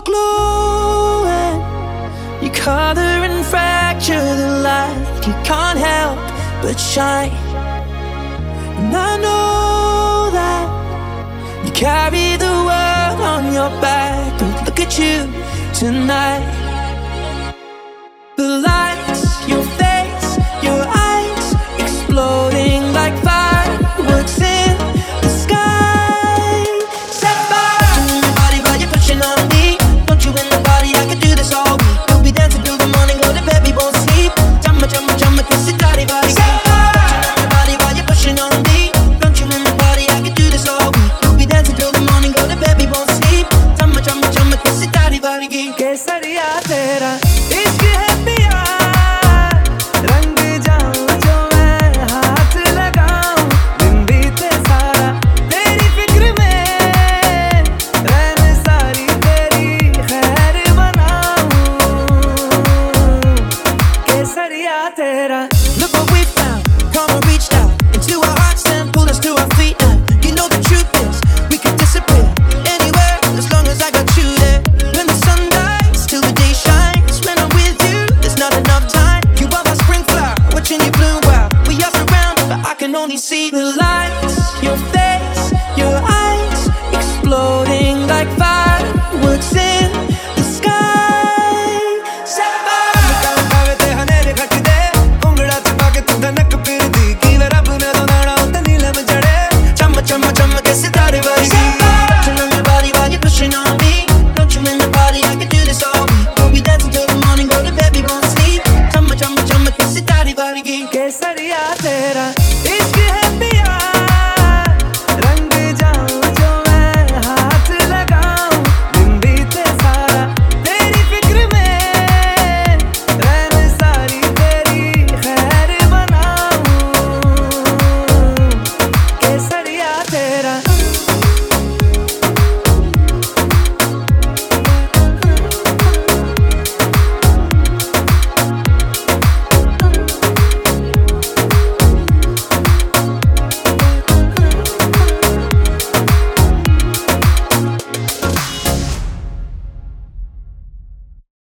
glowing. You color and fracture the light. You can't help but shine. And I know that you carry the world on your back, but look at you tonight. The lights, your face, your eyes, exploding like fireworks in the sky. Set fire to your body while you're pushing on me. Don't you in the body, I could do this all week. We'll be dancing till the morning, go to bed, we won't sleep. Chumma, chumma, chumma, kiss it, daddy, body. Set fire to your body while you're pushing on me. Don't you in the body, I could do this all week. We'll be dancing till the morning, go to bed, we won't sleep. Chumma, chumma, chumma, kiss it, daddy, body. केसरिया तेरा इश्क है पिया, रंग जाऊं जो मैं हाथ लगाऊं, दिन बीते सारा तेरी फिक्र में, रैन सारी तेरी खैर बनाऊं, केसरिया तेरा. Look what we found, karma reached out into our hearts and pulled us to our feet now. You know the truth is, we could disappear anywhere as long as I got you there. When the sun dies, till the day shines. When I'm with you, there's not enough time. You are my spring flower, watching you bloom wild. We are surrounded, but I can only see the lights, your face, your eyes, exploding like fireworks in the sky. Set fire. Chumma, chumma, kiss it, daddy, body. Touching on your body while you're pushing on me. Don't you in the body, I could do this all week. We'll be dancing till the morning, go to bed, we won't sleep. Chumma, chumma, chumma, kiss it, daddy, body. केसरिया तेरा